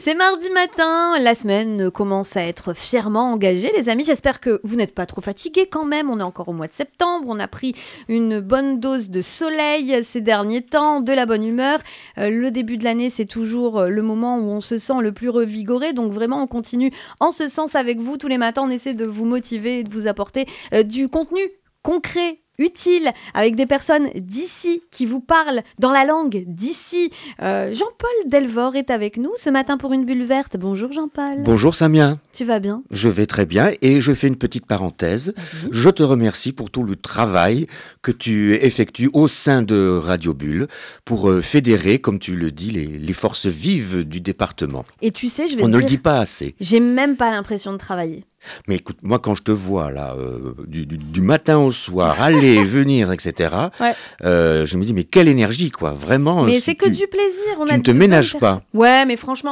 C'est mardi matin, la semaine commence à être fièrement engagée, les amis. J'espère que vous n'êtes pas trop fatigués quand même. On est encore au mois de septembre, on a pris une bonne dose de soleil ces derniers temps, de la bonne humeur. Le début de l'année, c'est toujours le moment où on se sent le plus revigoré. Donc vraiment, on continue en ce sens avec vous. Tous les matins, on essaie de vous motiver et de vous apporter du contenu concret, utile, avec des personnes d'ici qui vous parlent dans la langue d'ici. Jean-Paul Delvort est avec nous ce matin pour une bulle verte. Bonjour Jean-Paul. Bonjour Samia. Tu vas bien ? Je vais très bien et je fais une petite parenthèse. Vas-y. Je te remercie pour tout le travail que tu effectues au sein de Radio Bulle pour fédérer, comme tu le dis, les forces vives du département. Et tu sais, je vais On te ne le dire, dit pas assez. j'ai même pas l'impression de travailler. Mais écoute, moi quand je te vois là, du matin au soir, aller, venir, etc., Ouais. je me dis mais quelle énergie quoi, vraiment. Mais si c'est que tu- du plaisir. On tu a ne te de ménages bonnes pas. personnes. Ouais, mais franchement,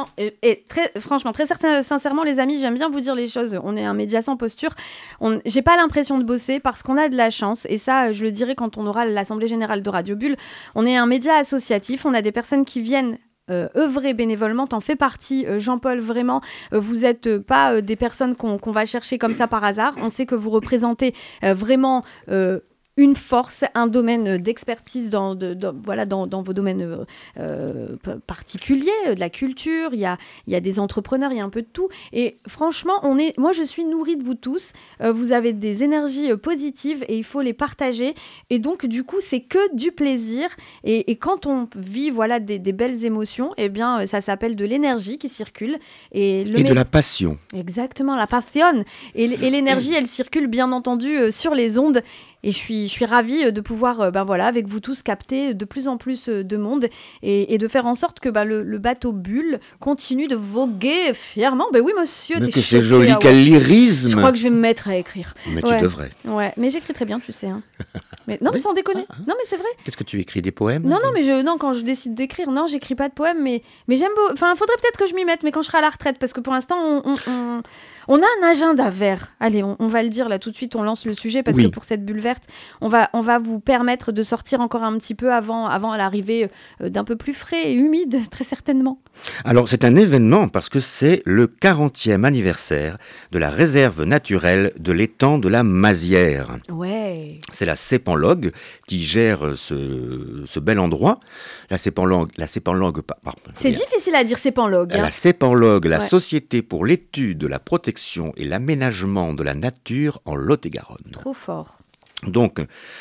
très sincèrement, les amis, j'aime bien vous dire les choses. On est un média sans posture. J'ai pas l'impression de bosser parce qu'on a de la chance. Et ça, je le dirai quand on aura l'Assemblée Générale de Radio Bulle. On est un média associatif. On a des personnes qui viennent œuvrer bénévolement, t'en fais partie, Jean-Paul, vraiment. Vous n'êtes pas des personnes qu'on va chercher comme ça par hasard. On sait que vous représentez vraiment une force, un domaine d'expertise dans vos domaines particuliers, de la culture, il y a des entrepreneurs, il y a un peu de tout. Et franchement, moi je suis nourrie de vous tous. Vous avez des énergies positives et il faut les partager. Et donc du coup, c'est que du plaisir. Et quand on vit des belles émotions, eh bien ça s'appelle de l'énergie qui circule. Et de la passion. Exactement, la passion. Et l'énergie, elle circule bien entendu sur les ondes. Et je suis ravie de pouvoir, avec vous tous, capter de plus en plus de monde et de faire en sorte que le bateau Bulle continue de voguer fièrement. Ben oui, monsieur, Mais t'es que c'est choqué, joli, ah ouais. quel lyrisme. Je crois que je vais me mettre à écrire. Mais Ouais. tu devrais. Ouais, mais j'écris très bien, tu sais. Hein. Mais non, mais sans déconner. Non, mais c'est vrai. Qu'est-ce que tu écris, des poèmes? Non, quand je décide d'écrire, non, j'écris pas de poèmes, mais j'aime beau. Enfin, faudrait peut-être que je m'y mette, mais quand je serai à la retraite, parce que pour l'instant, on a un agenda vert. Allez, on va le dire là tout de suite, on lance le sujet, parce Oui. que pour cette bulle verte, on va vous permettre de sortir encore un petit peu avant l'arrivée d'un peu plus frais et humide, très certainement. Alors, c'est un événement parce que c'est le 40e anniversaire de la réserve naturelle de l'étang de la Mazière. Ouais. C'est la Sépanlogue qui gère ce bel endroit. La Sépanlogue, C'est difficile à dire, c'est panlogue. Hein. La Sépanlogue, la Ouais. Société pour l'étude, la protection et l'aménagement de la nature en Lot-et-Garonne. Trop fort. Donc,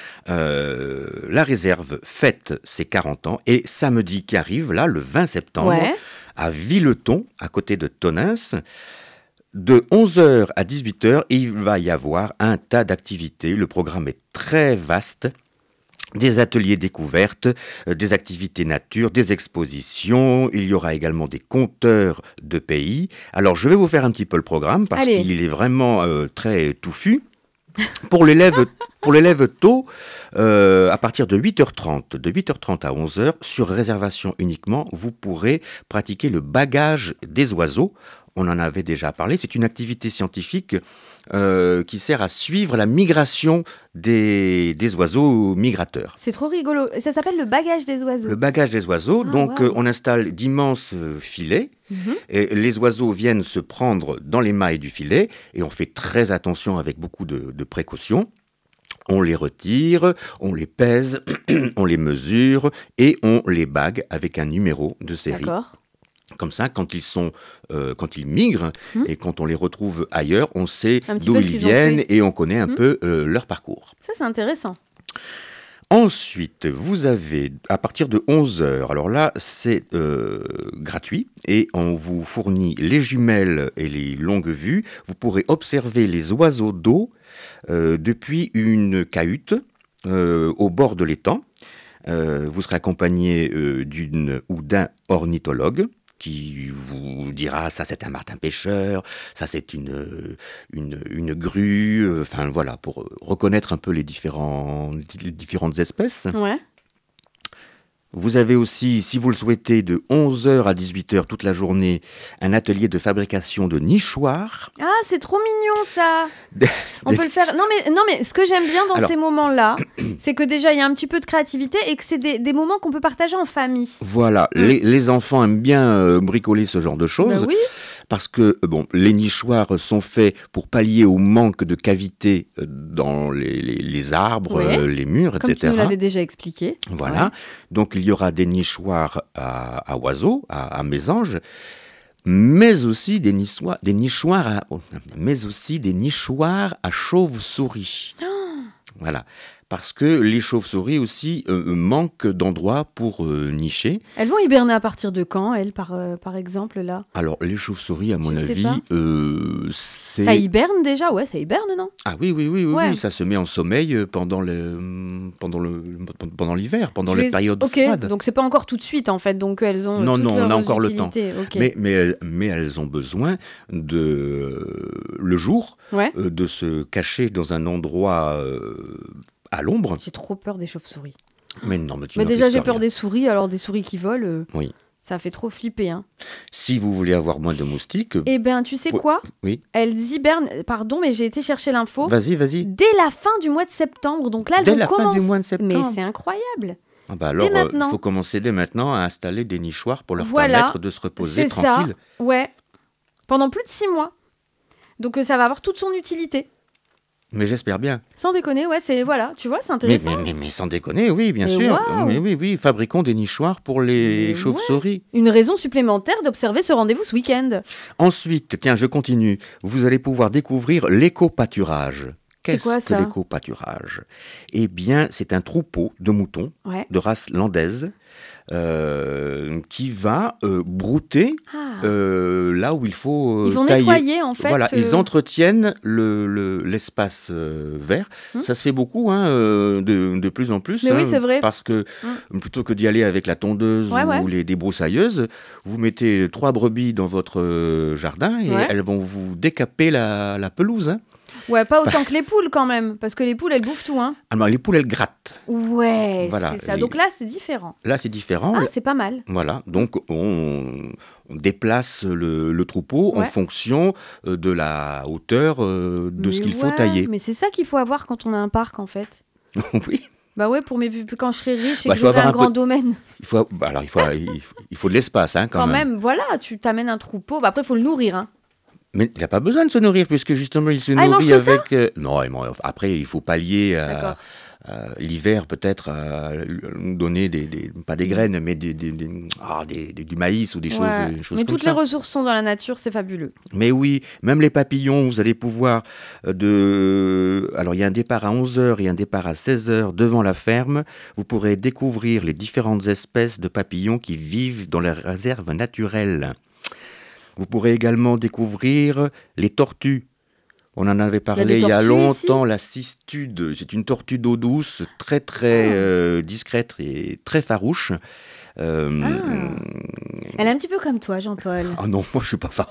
la réserve fête ses 40 ans et samedi qui arrive, là, le 20 septembre, Ouais. à Villeton, à côté de Tonneins, de 11h à 18h, il va y avoir un tas d'activités. Le programme est très vaste. Des ateliers découvertes, des activités nature, des expositions. Il y aura également des conteurs de pays. Alors, je vais vous faire un petit peu le programme parce Allez. qu'il est vraiment très touffu. Pour l'élève tôt, à partir de 8h30, de 8h30 à 11h, sur réservation uniquement, vous pourrez pratiquer le bagage des oiseaux. On en avait déjà parlé, c'est une activité scientifique qui sert à suivre la migration des oiseaux migrateurs. C'est trop rigolo. Ça s'appelle le bagage des oiseaux. Le bagage des oiseaux, Ah, donc waouh. on installe d'immenses filets. Mhm. Et les oiseaux viennent se prendre dans les mailles du filet et on fait très attention avec beaucoup de précautions. On les retire, on les pèse, on les mesure et on les bague avec un numéro de série. D'accord. Comme ça, quand ils migrent et quand on les retrouve ailleurs, on sait Un petit d'où peu ce ils qu'ils ont viennent fait. et on connaît un peu leur parcours. Ça, c'est intéressant. Ensuite, vous avez, à partir de 11h, alors là, c'est gratuit et on vous fournit les jumelles et les longues vues. Vous pourrez observer les oiseaux d'eau depuis une cahute au bord de l'étang. Vous serez accompagné d'une ou d'un ornithologue qui vous dira ça c'est un martin pêcheur, ça c'est une grue, enfin voilà, pour reconnaître un peu les différentes espèces. Ouais. Vous avez aussi, si vous le souhaitez, de 11 heures à 18 heures toute la journée, un atelier de fabrication de nichoirs. Ah, c'est trop mignon ça. Des- On peut le faire. Non, mais ce que j'aime bien dans Alors- ces moments-là, c'est que déjà il y a un petit peu de créativité et que c'est des moments qu'on peut partager en famille. Voilà, les enfants aiment bien bricoler ce genre de choses. Bah oui. Parce que les nichoirs sont faits pour pallier au manque de cavités dans les arbres, Ouais. les murs, Comme tu etc. nous l'avais déjà expliqué. Voilà. Ouais. Donc il y aura des nichoirs à oiseaux, à mésanges, mais aussi des nichoirs à chauves-souris. Voilà. Parce que les chauves-souris aussi manquent d'endroits pour nicher. Elles vont hiberner à partir de quand, elles, par exemple, là? Alors, les chauves-souris, à mon Je sais avis, pas. c'est... Ça hiberne déjà? Ouais, ça hiberne, non? Ah oui, Ouais. ça se met en sommeil pendant l'hiver, pendant les périodes Ok, froides. donc c'est pas encore tout de suite, en fait. Donc elles ont Non, toutes on a leurs encore le utilités. Ok. Mais elles ont besoin le jour, Ouais. de se cacher dans un endroit à l'ombre. J'ai trop peur des chauves-souris. Mais non, mais tu Mais n'en déjà, risques j'ai peur rien. des souris, alors des souris qui volent, Oui. ça fait trop flipper, hein. Si vous voulez avoir moins de moustiques, Eh ben, tu sais Ouais. quoi? oui, Elles hibernent, pardon, mais j'ai été chercher l'info, vas-y. dès la fin du mois de septembre. Donc là, elles Dès vont la fin commencer. du mois de Mais septembre. c'est incroyable. Ah bah alors, maintenant. il faut commencer dès maintenant à installer des nichoirs pour leur Voilà. permettre de se reposer C'est tranquille. ça. Ouais. Pendant plus de 6 mois. Donc ça va avoir toute son utilité. Mais j'espère bien. Sans déconner, ouais, voilà, tu vois, c'est Mais, intéressant. mais sans déconner, oui, bien Mais sûr. waouh. Mais oui, fabriquons des nichoirs pour les Mais chauves-souris. Une raison supplémentaire d'observer ce rendez-vous ce week-end. Ensuite, tiens, je continue. Vous allez pouvoir découvrir l'éco-pâturage. Qu'est-ce quoi, que ça l'éco-pâturage? Eh bien, c'est un troupeau de moutons Ouais. de race landaise qui va brouter Ah. là où il faut Ils vont tailler. nettoyer, en fait. Voilà, ils entretiennent l'espace vert. Ça se fait beaucoup, hein, de plus en plus. Mais oui, hein, c'est vrai. Parce que plutôt que d'y aller avec la tondeuse Ouais, ou ouais. les débroussailleuses, vous mettez 3 brebis dans votre jardin et Ouais. elles vont vous décaper la pelouse. Hein. Ouais, pas autant que les poules quand même, parce que les poules, elles bouffent tout, hein. Alors, les poules, elles grattent. Ouais, Voilà, c'est ça. les- Donc là, c'est différent. Là, c'est différent. Ah, c'est pas mal. Voilà, donc on déplace le troupeau en Ouais. fonction de la hauteur de ce Mais qu'il faut ouais, tailler. Mais c'est ça qu'il faut avoir quand on a un parc, en fait. Oui, Bah ouais, quand je serai riche et Bah, que il faut j'aurai avoir un un grand peu- domaine. alors il faut de l'espace hein, Quand même, voilà, tu t'amènes un troupeau. Bah après, il faut le nourrir, hein. Mais il n'a pas besoin de se nourrir puisque justement il se Ah, il mange nourrit que ça avec. Non, après il faut pallier D'accord. l'hiver peut-être à nous donner pas des graines mais du maïs ou des choses, Ouais. des choses Mais comme toutes ça. les ressources sont dans la nature, c'est fabuleux. Mais oui, même les papillons, vous allez pouvoir alors il y a un départ à 11h et un départ à 16h devant la ferme. Vous pourrez découvrir les différentes espèces de papillons qui vivent dans les réserves naturelles. Vous pourrez également découvrir les tortues. On en avait parlé il y a tortues longtemps, la cistude. C'est une tortue d'eau douce, très très discrète et très farouche. Elle est un petit peu comme toi, Jean-Paul. Ah non, moi je suis pas farouche.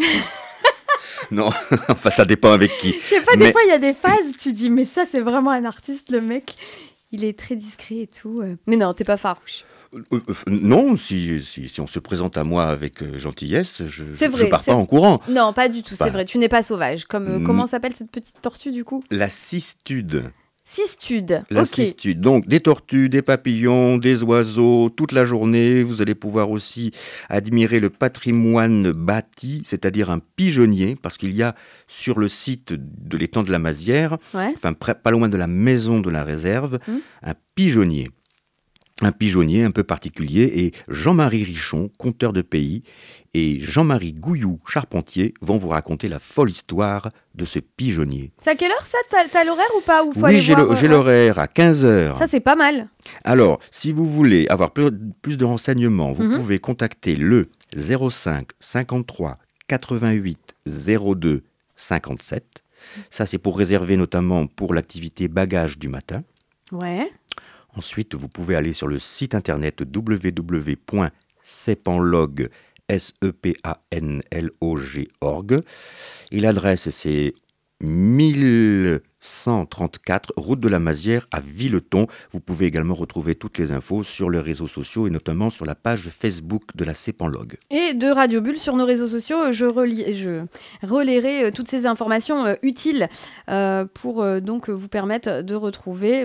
Non, enfin ça dépend avec qui. Je sais pas, Mais- des fois, il y a des phases, tu dis, mais ça, c'est vraiment un artiste, le mec. Il est très discret et tout. Mais non, t'es pas farouche. Non, si on se présente à moi avec gentillesse, C'est je vrai, pars c'est- pas en courant. Non, pas du tout, c'est Bah. vrai. Tu n'es pas sauvage. Comment s'appelle cette petite tortue, du coup? La cistude. Cistude. La Ok. cistude. Donc des tortues, des papillons, des oiseaux, toute la journée. Vous allez pouvoir aussi admirer le patrimoine bâti, c'est-à-dire un pigeonnier, parce qu'il y a sur le site de l'étang de la Mazière, Ouais. enfin pas loin de la maison de la réserve, un pigeonnier. Un pigeonnier un peu particulier, et Jean-Marie Richon, conteur de pays, et Jean-Marie Gouillou, charpentier, vont vous raconter la folle histoire de ce pigeonnier. C'est à quelle heure ça? T'as l'horaire ou pas? Ou faut Oui, aller j'ai voir, j'ai l'horaire à 15h. Ça, c'est pas mal. Alors, si vous voulez avoir plus de renseignements, vous pouvez contacter le 05 53 88 02 57. Ça, c'est pour réserver notamment pour l'activité bagage du matin. Ouais. Ensuite, vous pouvez aller sur le site internet www.sepanlog.org et l'adresse c'est 1000 134, route de la Mazière à Villeton. Vous pouvez également retrouver toutes les infos sur les réseaux sociaux et notamment sur la page Facebook de la CEPANLOG. Et de Radio Bulle sur nos réseaux sociaux, je relayerai toutes ces informations utiles pour donc vous permettre de retrouver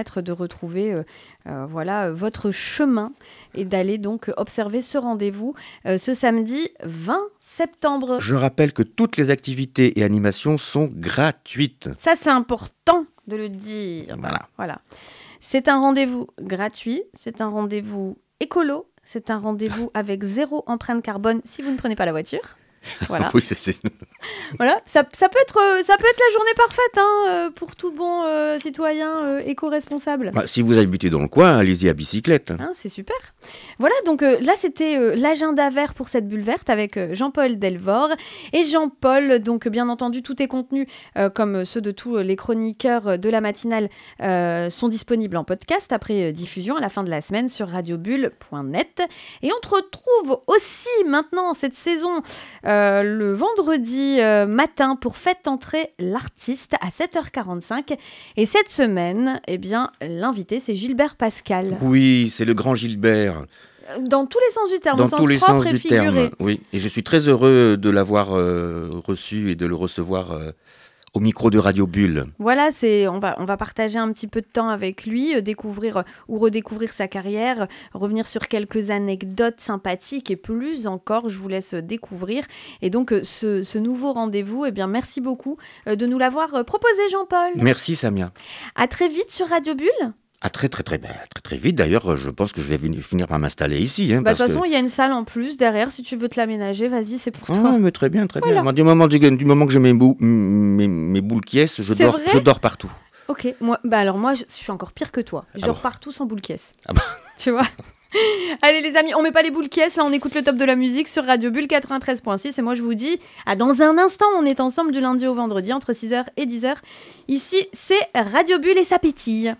voilà, votre chemin et d'aller donc observer ce rendez-vous ce samedi 20 septembre. Je rappelle que toutes les activités et animations sont gratuites. Ça, c'est important de le dire. Voilà. C'est un rendez-vous gratuit, c'est un rendez-vous écolo, c'est un rendez-vous avec 0 empreinte carbone si vous ne prenez pas la voiture. Voilà. Oui, Voilà, ça peut être la journée parfaite pour tout bon citoyen éco-responsable. Si vous habitez dans le coin, allez-y à bicyclette. C'est super. Voilà, donc là, c'était l'agenda vert pour cette bulle verte avec Jean-Paul Delvort. Et Jean-Paul, donc bien entendu, tous tes contenus, comme ceux de tous les chroniqueurs de la matinale, sont disponibles en podcast après diffusion à la fin de la semaine sur radiobulle.net. Et on te retrouve aussi maintenant cette saison le vendredi matin pour Faites entrer l'artiste à 7h45. Et cette semaine, l'invité, c'est Gilbert Pascal. Oui, c'est le grand Gilbert. Dans tous les sens du terme, dans au sens tous les propre sens et du figuré. terme, oui. Et je suis très heureux de l'avoir reçu et de le recevoir au micro de Radio Bulle. Voilà, on va partager un petit peu de temps avec lui, découvrir ou redécouvrir sa carrière, revenir sur quelques anecdotes sympathiques et plus encore, je vous laisse découvrir. Et donc, ce nouveau rendez-vous, merci beaucoup de nous l'avoir proposé, Jean-Paul. Merci, Samia. À très vite sur Radio Bulle. À très vite. D'ailleurs, je pense que je vais finir par m'installer ici. De toute façon, il y a une salle en plus derrière. Si tu veux te l'aménager, vas-y, c'est pour toi. Mais très bien. Moi, du moment que j'ai mes boules qui est, je dors partout. Ok, moi, je suis encore pire que toi. Je dors partout sans boule caisse. Tu vois. Allez les amis, on met pas les boules caisses, là on écoute le top de la musique sur Radio Bulle 93.6 et moi je vous dis, dans un instant on est ensemble du lundi au vendredi entre 6h et 10h. Ici c'est Radio Bulle et ça pétille.